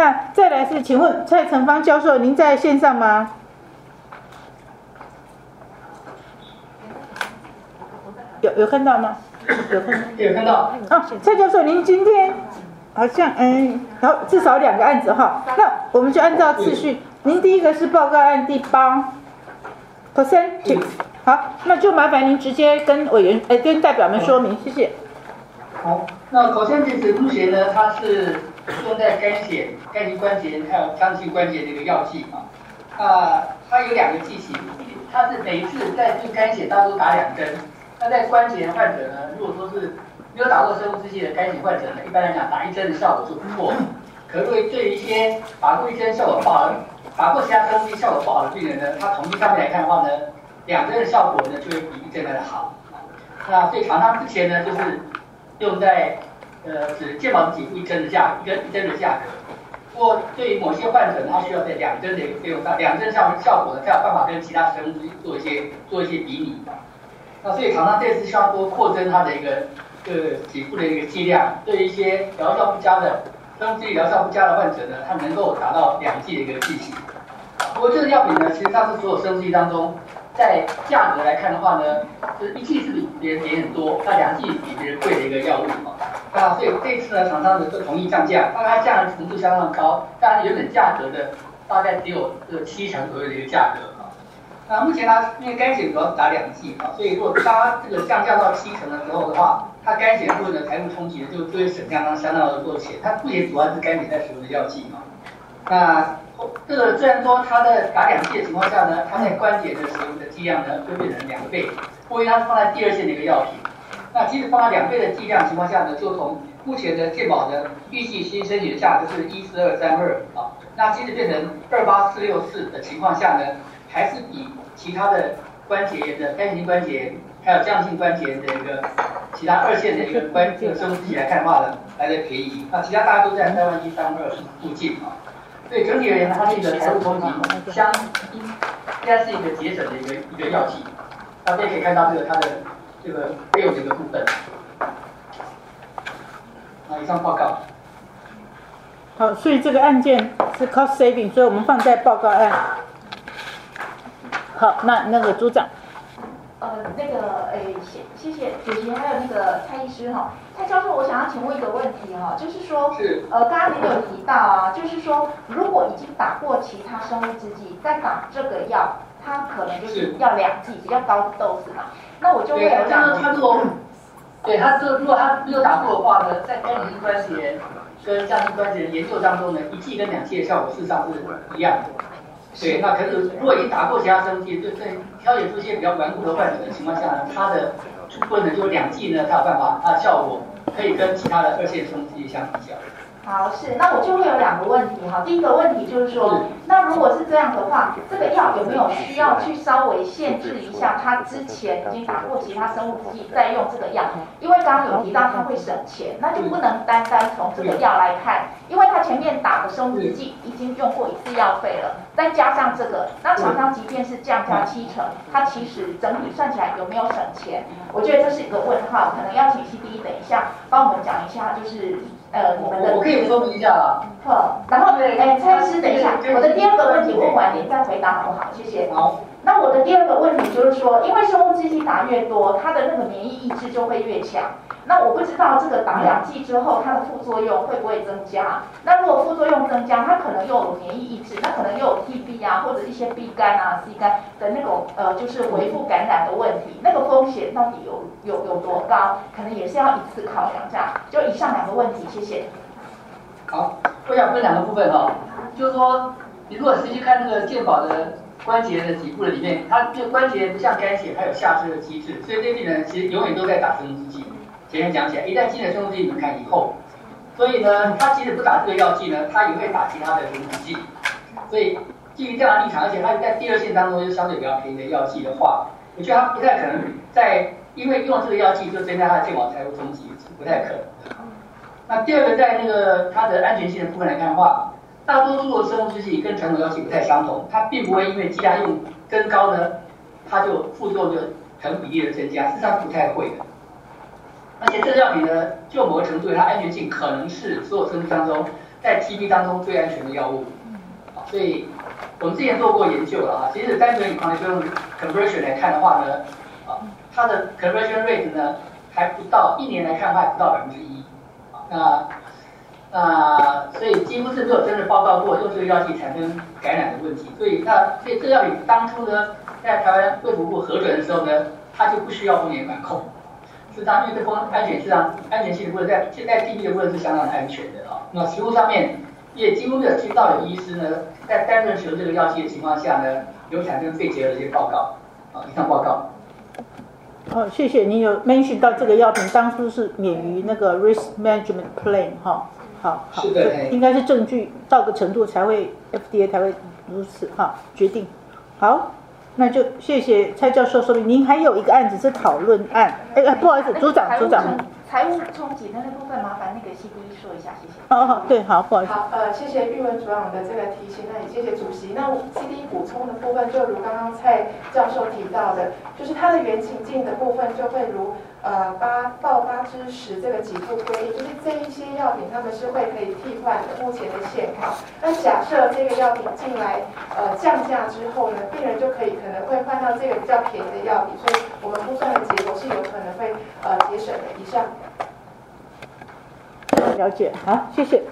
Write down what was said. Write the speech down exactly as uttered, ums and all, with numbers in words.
那再来是，请问蔡成芳教授，您在线上吗？有有看到吗？有看到。 有看到。 啊，蔡教授，您今天好像嗯，然后至少两个案子哈，那我们就按照次序，您第一个是报告案第八 percentage， 好，那就麻烦您直接跟委员呃跟代表们说明，谢谢。 好，那口腔结石目前呢，它是用在肝血、肝性关节炎还有腔性关节的一个药剂啊。啊，它有两个剂型，它是每一次在对肝血大多打两针。那在关节炎患者呢，如果说是没有打过生物制剂的肝血患者呢，一般来讲打一针的效果是不错的。可是对对于一些打过一针效果不好的、打过其他生物剂效果不好的病人呢，他统计上面来看的话呢，两针的效果呢就会比一针来的好。那所以厂商之前呢，就是用在呃只健保给付一针的价一针一针的价格。不过对于某些患者呢，他需要在两针的一个费用上，两针效效果呢才有办法跟其他生物剂做一些做一些比拟。那所以厂商这次希望多扩增它的一个这个给付的一个剂量，对于一些疗效不佳的生物制剂疗效不佳的患者呢，它能够达到两剂的一个剂型。不过这个药品呢，其实它是所有生物制剂当中，在价格来看的话呢，就是一剂是比别人便宜很多，那两剂比别人贵的一个药物嘛。那所以这次呢，厂商呢就同意降价，当然它降的程度相当高，但是原本价格的大概只有这七成左右的一个价格。那目前它因为肝血主要是打两剂啊，所以如果它这个降价到七成的时候的话，它肝血部分的财务冲击呢就就会省相当相当的多钱。它目前主要是肝血在使用的药剂嘛。那这个虽然说它的打两剂的情况下呢，它在关节的使用的剂量呢就变成两倍，因为它是放在第二线的一个药品。那即使放在两倍的剂量情况下呢，就从目前的健保的预计新申请的价就是一四二三二啊，那即使变成二八四六四的情况下呢，还是比其他的关节炎的肝性关节炎，还有降性关节炎的一个其他二线的一个关这个生物制剂来看的话呢，来的便宜。那其他大家都在三万一、三万二附近啊。所以整体而言，它是一个财务冲击相应该是一个节省的一个一个药剂。大家可以看到这个它的这个费用的一个部分。啊，以上报告。 好，所以这个案件是 cost saving， 所以我们放在报告案。好，那那个组长， 呃，那个，诶，谢谢谢主席，还有那个蔡医师哈，蔡教授，我想要请问一个问题哈，就是说， 是， 呃，刚刚您有提到啊，就是说，如果已经打过其他生物制剂，再打这个药，它可能就是要两剂比较高的 dose 嘛，那我就会有两个。 他如果，对他这如果他没有打过的话呢，在肝性关节炎跟降性关节炎研究当中呢，一剂跟两剂的效果事实上是一样的。对，那可是如果已经打过其他生物剂，对对，挑选出一些比较顽固的患者的情况下呢，它的部分呢就两剂呢，它有办法，它的效果可以跟其他的二线生物剂相比较。 好，是，那我就会有两个问题哈。第一个问题就是说，那如果是这样的话，这个药有没有需要去稍微限制一下，他之前已经打过其他生物制剂再用这个药？因为刚刚有提到他会省钱，那就不能单单从这个药来看，因为他前面打的生物制剂已经用过一次药费了，再加上这个，那厂商即便是降价七成，它其实整体算起来有没有省钱？我觉得这是一个问号，可能要请 C D 等一下帮我们讲一下，就是呃你们的。 我可以说明一下啦。 好，然后哎，蔡医师等一下，我的第二个问题问完您再回答好不好？谢谢。 好。 那我的第二个问题就是说，因为生物制剂打越多，它的那个免疫抑制就会越强。那我不知道这个打两剂之后，它的副作用会不会增加？那如果副作用增加，它可能又有免疫抑制，那可能又有 T B 啊，或者一些 B 肝啊、C 肝的那种呃，就是回复感染的问题，那个风险到底有有有多高？可能也是要一次考量这样。就以上两个问题，谢谢。 好，我想分两个部分哈，就是说，你如果实际看那个健保的关节的几部的里面，它这个关节不像肝血，它有下肢的机制，所以这病人其实永远都在打生物制剂。前面讲起来，一旦进了生物制剂门槛以后，所以呢，他即使不打这个药剂呢，他也会打其他的生物制剂。所以基于这样的立场，而且他在第二线当中又相对比较便宜的药剂的话，我觉得他不太可能在因为用这个药剂就增加他的健保财务冲击，不太可能。那第二个，在那个它的安全性的部分来看的话，大多数的生物制剂跟传统药剂不太相同，它并不会因为剂量用增高呢，它就副作用就成比例的增加，事实上是不太会的。而且这个药品呢，就某个程度，它安全性可能是所有生物当中在 T B 当中最安全的药物。啊，所以我们之前做过研究了啊，其实单纯以 conversion conversion 来看的话呢，啊，它的 conversion rate 呢还不到一年来看的话还不到百分之一。那那所以几乎是没有真的报告过用这个药剂产生感染的问题。所以那所以这个药品当初呢，在台湾卫福部核准的时候呢，它就不需要风险管控。事实上，因为这风安全，事实上安全性的部分在在 T B 的部分是相当的安全的啊。那实务上面也几乎没有听到有医师呢，在单纯使用这个药剂的情况下呢，有产生肺结核的一些报告啊，以上报告。 哦，谢谢你有 mention 到这个药品当初是免于那个 risk management plan 哈，好，好， 是的， 应该是证据到个程度才会 F D A 才会如此哈决定。好，那就谢谢蔡教授说明。您还有一个案子是讨论案，哎，不好意思，组长，组长。 财务冲击的那部分，麻烦那个 C D 说一下，谢谢。 哦哦，对，好，不好意思。 好，呃，谢谢玉文组长的这个提醒，那也谢谢主席。那 C D 补充的部分，就如刚刚蔡教授提到的，就是它的原情境的部分，就会如呃八到八之十这个给付规定，就是这一些药品他们是会可以替换的，目前的现况。那假设这个药品进来呃降价之后呢，病人就可以可能会换到这个比较便宜的药品，所以我们估算的结果是有可能会呃节省的。以上。 了解，好，谢谢。